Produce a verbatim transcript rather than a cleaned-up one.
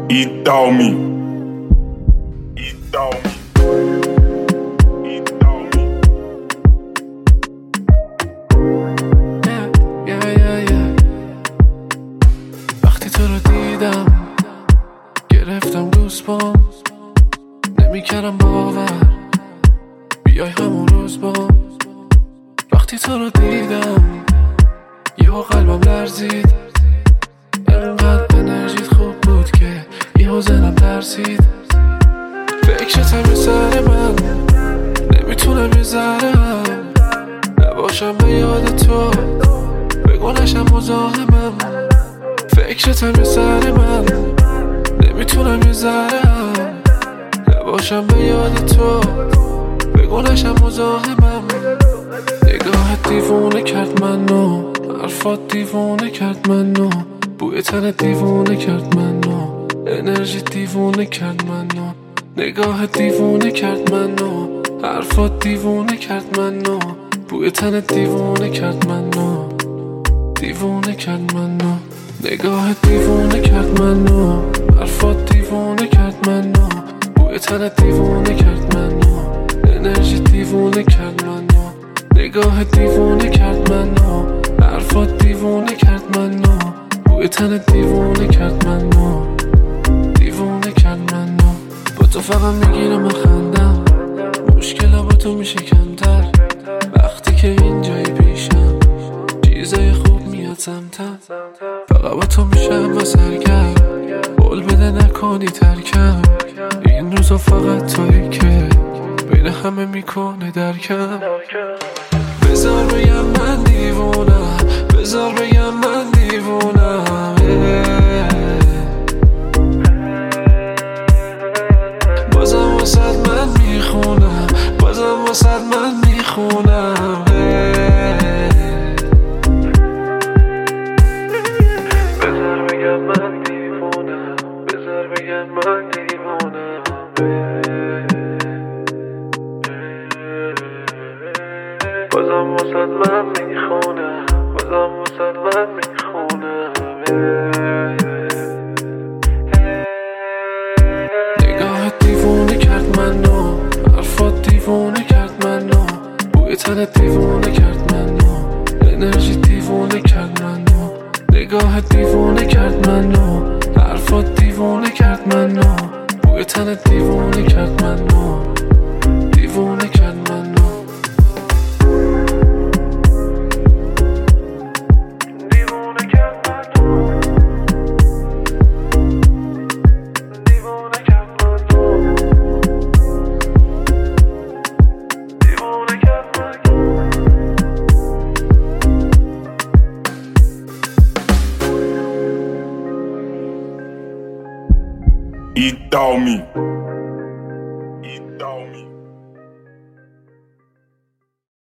Eat on me. Eat on me. Eat on me. Yeah, yeah, yeah, yeah. وقتی تو رو دیدم گرفتم گوزبام، نمیکردم باور بیای همون روز بام. وقتی تو رو دیدم یهو قلبم لرزید، انقدر انرژیت خوب بود که یهو زنم ترسید. فکرتم یه سر من نمیتونم یه ذره هم نباشم به یاد تو، بگو نشم مزاحمم. فکرتم یه سر من نمیتونم یه ذره هم نباشم به یاد تو، بگو نشم مزاحمم. نگاهت دیوونه کرد منو، حرفات دیوونه کرد منو، بوی تنت دیوونه کرد منو، انرژی دیوونه کرد منو. نگاهت دیوونه کرد منو، حرفات دیوونه کرد منو، بوی تنت دیوونه کرد منو، دیوونه کرد منو. نگاهت دیوونه کرد منو، حرفات دیوونه کرد منو، بوی تنت دیوونه کرد منو، انرژی دیوونه کرد منو. نگاهت دیوونه کرد منو، حرفات دیوونه کرد منو، بوی تنت دیوونه کرد منو، دیوونه کرد منو. با تو فقط میگیرم و خندم، مشکلم با تو میشه کمتر وقتی که اینجایی پیشم، چیزای خوب میاد سمتم. فقط با تو میشم و سرگرم، قول بده نکنی ترکم، این روزا فقط تویی که بین همه میکنه درکم. بذار بگم من دیوونم، بذار بگم من دیوونم، بازم واسد من میخونم، بازم واسد من میخونم. بذار بگم من دیوونم، بذار بگم من دیوونم، بازم واسد من میخونم، بازم واسد من میخونم. نگاهت دیوونه کرد منو، حرفات دیوونه کرد منو، بوی تنت دیوونه کرد منو، انرژی دیوونه کرد منو. نگاهت دیوونه کرد منو، حرفات دیوونه کرد منو، بوی تنت دیوونه کرد منو، دیوونه کرد منو. Eat on me.